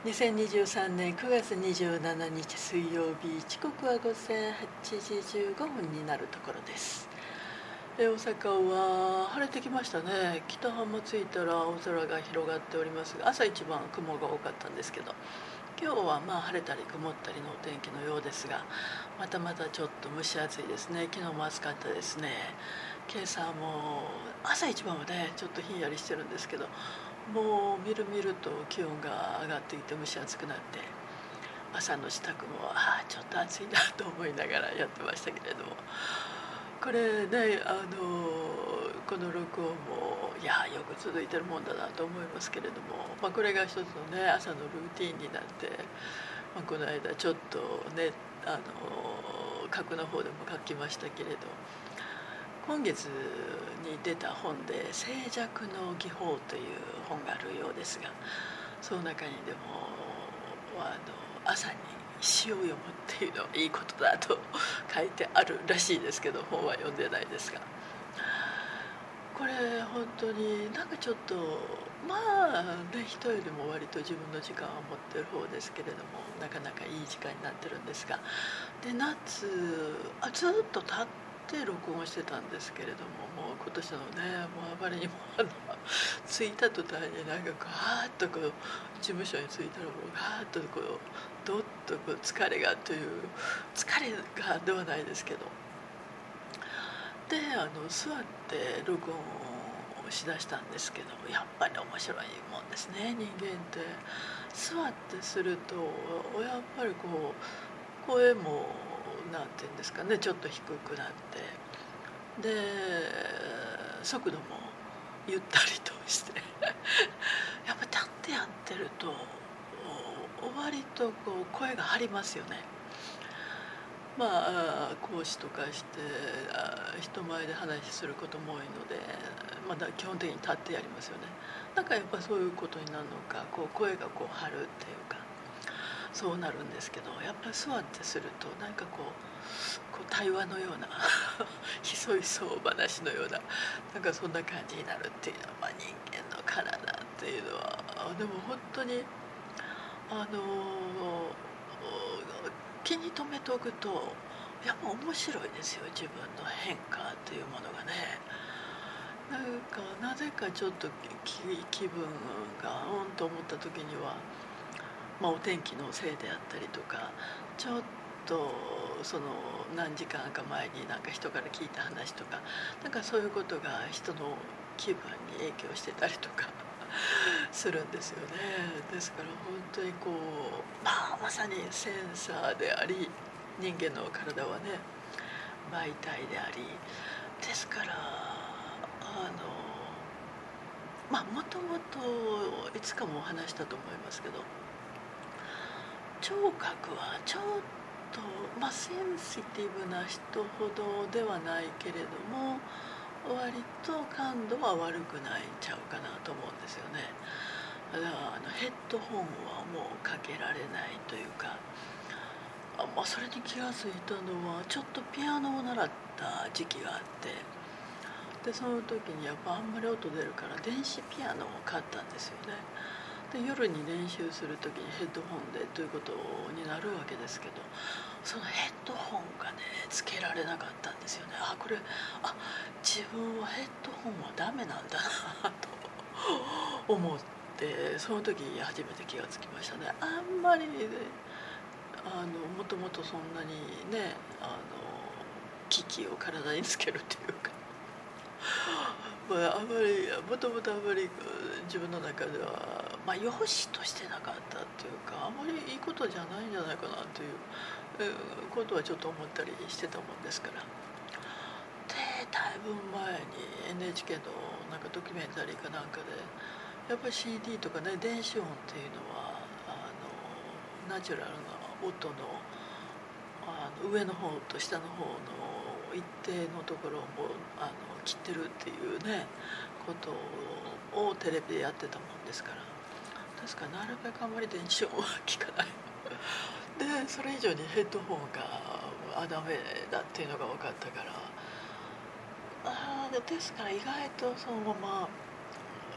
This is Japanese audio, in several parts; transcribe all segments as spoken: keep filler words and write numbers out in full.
にせんにじゅうさんねんくがつにじゅうしちにち水曜日、時刻はごぜんはちじじゅうごふんになるところです。え大阪は晴れてきましたね。北浜着いたら青空が広がっておりますが、朝一番雲が多かったんですけど、今日はまあ晴れたり曇ったりのお天気のようですが、またまたちょっと蒸し暑いですね。昨日も暑かったですね。今朝も朝一番はねちょっとひんやりしてるんですけど、もうみるみると気温が上がっていて蒸し暑くなって、朝の支度もああちょっと暑いなと思いながらやってましたけれども、これねあのこの録音もいやよく続いてるもんだなと思いますけれども、まあ、これが一つのね朝のルーティンになって、まあ、この間ちょっとねあの核の方でも書きましたけれど、今月に出た本で「静寂の技法」という本があるようですが、その中にでもあの朝に詩を読むっていうのはいいことだと書いてあるらしいですけど、本は読んでないですが、これ本当になんかちょっとまあね人よりも割と自分の時間を持ってる方ですけれども、なかなかいい時間になってるんですが、で夏あずっと立って録音してたんですけれども、もう今年のねもうあまりにもあの着いた途端になんかガーッとこう事務所に着いたらもうガーッとこうどっとこう疲れがという疲れがではないですけど、であの座って録音をしだしたんですけど、やっぱり面白いもんですね、人間って。座ってするとやっぱりこう声もなんていうんですかねちょっと低くなって、で速度もゆったりとしてやっぱ立ってやってると割とこう声が張りますよね。まあ講師とかして人前で話することも多いので、まだ基本的に立ってやりますよね。なんかやっぱそういうことになるのか、こう声がこう張るっていうかそうなるんですけど、やっぱり座ってするとなんかこう、こう対話のようなひそひそ話のような、なんかそんな感じになるっていうのは、まあ、人間の体っていうのはでも本当にあの気に留めておくとやっぱ面白いですよ、自分の変化というものがね。なんかなぜかちょっと気気分がうんと思った時には、まあ、お天気のせいであったりとか、ちょっとその何時間か前になんか人から聞いた話とか、なんかそういうことが人の気分に影響してたりとかするんですよね。ですから本当にこう、まあ、まさにセンサーであり、人間の体はね媒体であり、ですからあのまあもともといつかもお話したと思いますけど、聴覚はちょっと、まあ、センシティブな人ほどではないけれども割と感度は悪くないんちゃうかなと思うんですよね。だからあのヘッドホンはもうかけられないというか、あ、まあ、それに気が付いたのはちょっとピアノを習った時期があって、でその時にやっぱあんまり音出るから電子ピアノを買ったんですよね。で夜に練習する時にヘッドホンでということになるわけですけど、そのヘッドホンがねつけられなかったんですよね。あこれあ自分はヘッドホンはダメなんだなと思って、その時初めて気がつきましたね。あんまり、ね、あのもともとそんなにねあの機器を体につけるっていうかまあ、あまりもともとあまり自分の中では、まあ、良しとしてなかったっていうか、あまりいいことじゃないんじゃないかなということはちょっと思ったりしてたもんですから。でだいぶ前に エヌエイチケー のなんかドキュメンタリーかなんかでやっぱり シーディー とかね電子音っていうのはあのナチュラルな音の、あの上の方と下の方の一定のところもあの切ってるっていうねことをテレビでやってたもんですから、ですからなるべくあんまり電子音は聞かないでそれ以上にヘッドホンがあダメだっていうのが分かったから、あですから意外とそのまま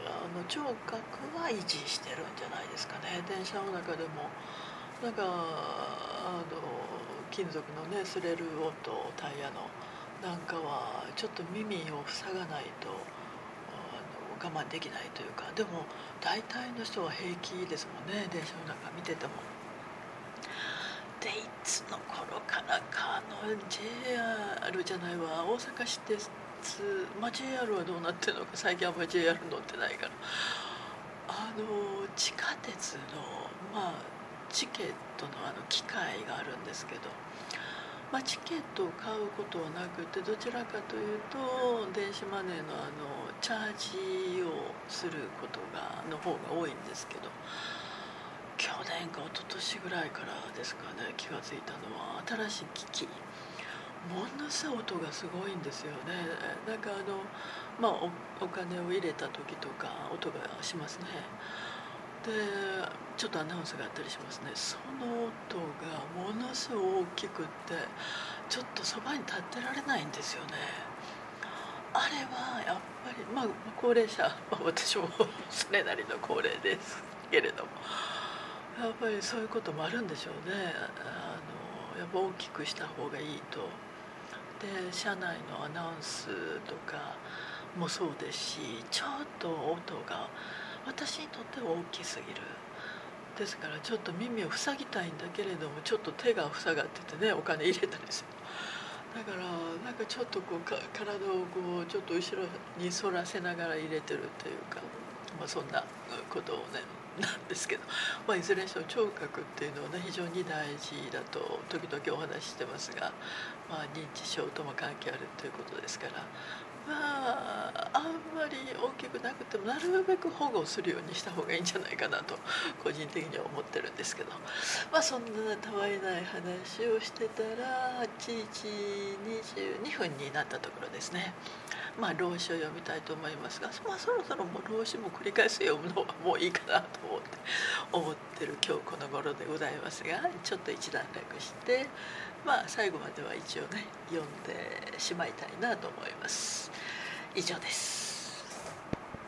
あの聴覚は維持してるんじゃないですかね。電車の中でもなんかあの金属のね擦れる音、タイヤのなんかはちょっと耳を塞がないとあの我慢できないというか、でも大体の人は平気ですもんね、電車の中見てても。でいつの頃からかあの ジェイアール じゃないわ、大阪市鉄、まあ、ジェイアール はどうなってるのか最近あんまり ジェイアール 乗ってないから、あの地下鉄の、まあ、チケットのあの機械があるんですけど、まあ、チケットを買うことはなくて、どちらかというと電子マネーのあのチャージをすることがの方が多いんですけど、去年か一昨年ぐらいからですかね、気がついたのは新しい機器、ものすごい音がすごいんですよね。なんかあの、まあ、お, お金を入れた時とか音がしますね。でちょっとアナウンスがあったりしますね。その音がものすごい大きくってちょっとそばに立ってられないんですよね。あれはやっぱり、まあ、高齢者、まあ、私もそれなりの高齢ですけれども、やっぱりそういうこともあるんでしょうね。あのやっぱ大きくした方がいいと。で車内のアナウンスとかもそうですし、ちょっと音が私にとっては大きすぎる。ですからちょっと耳を塞ぎたいんだけれども、ちょっと手が塞がっててね、お金入れたりする。だからなんかちょっとこうか体をこうちょっと後ろに反らせながら入れてるというか、まあ、そんなことをねなんですけど、まあ、いずれにしても聴覚っていうのはね非常に大事だと時々お話ししてますが、まあ、認知症とも関係あるということですから、まああんまり大きくなくてもなるべく保護するようにした方がいいんじゃないかなと個人的には思ってるんですけど、まあそんなたわいない話をしてたらはちじにじゅうにふんになったところですね。まあ老子を読みたいと思いますが、まあ、そろそろもう老子も繰り返し読むのはもういいかなと思って思ってる今日この頃でございますが、ちょっと一段落してまあ最後までは一応ね読んでしまいたいなと思います。以上です。